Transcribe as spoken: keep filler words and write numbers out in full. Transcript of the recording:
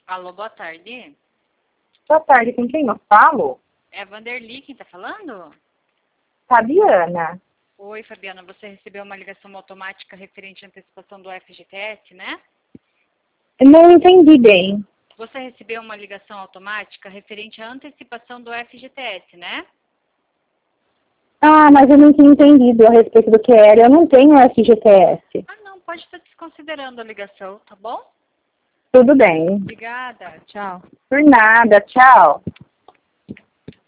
Alô, boa tarde. Boa tarde, com quem eu falo? É a Vanderly quem tá falando? Fabiana. Oi, Fabiana, você recebeu uma ligação automática referente à antecipação do F G T S, né? Não entendi bem. Você recebeu uma ligação automática referente à antecipação do F G T S, né? Ah, mas eu não tinha entendido a respeito do que era. Eu não tenho F G T S. Ah, não, pode estar desconsiderando a ligação, tá bom? Tudo bem. Obrigada, tchau. Por nada, tchau.